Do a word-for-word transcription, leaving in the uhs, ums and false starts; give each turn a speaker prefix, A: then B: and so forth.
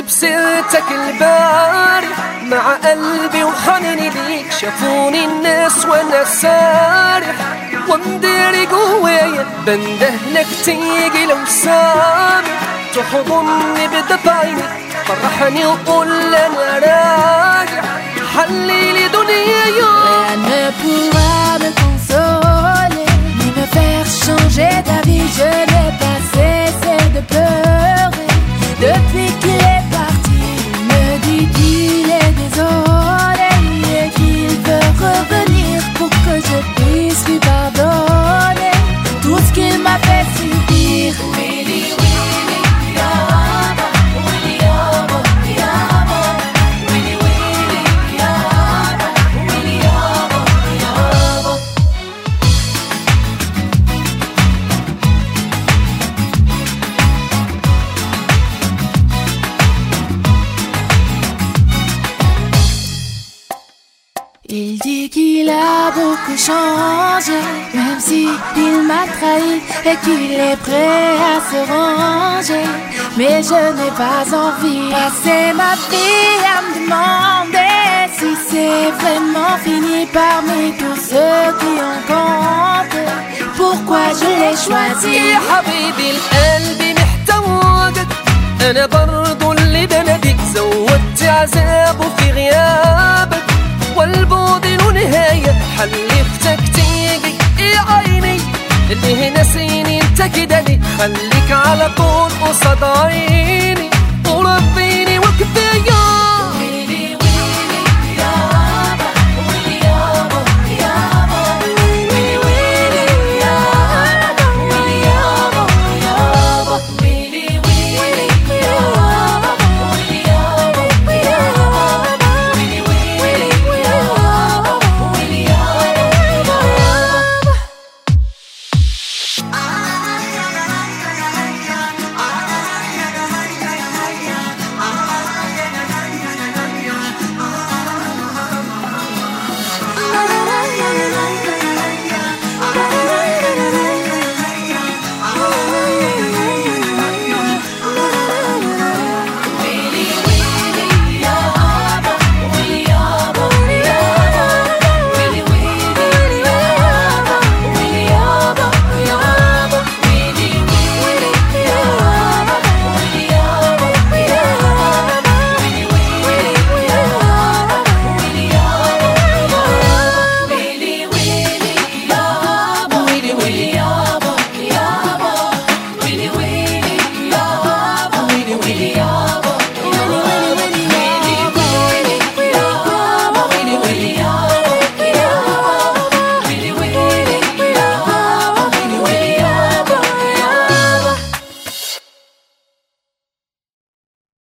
A: بسيرتك البارح مع قلبي وحنني ليك، شافوني الناس وانا سارح ومداري جوايا بندهلك تيجي لو سامح، تحضني بدفع عيني فرحني وقول انا راجع، حليلي دنيايا.
B: Rien ne pourra me consoler ni me faire changer d'avis. Je n'ai pas cessé de pleurer depuis qu'il est parti. Il me dit qu'il est désolé et qu'il veut revenir pour que je puisse lui pardonner tout ce qu'il m'a fait subir. Willy, Willy, Yama, Willy, Yama, Yama, Willy, Willy, Yama, Willy, Yama, Yama. Il dit qu'il a beaucoup changé, même si il m'a trahi et qu'il est prêt à se ranger. Mais je n'ai pas envie de passer ma vie à me demander si c'est vraiment fini parmi tous ceux qui ont compté. Pourquoi je l'ai choisi?
A: يا حبيبي القلب محتاجك، انا برضو اللي بناديك، زودت عذابه في غيابك والبعد له نهاية، حلفتك تيجي يا عيني اللي هنا سيني انت كده ليه، خليك على طول قصاد عيني وربي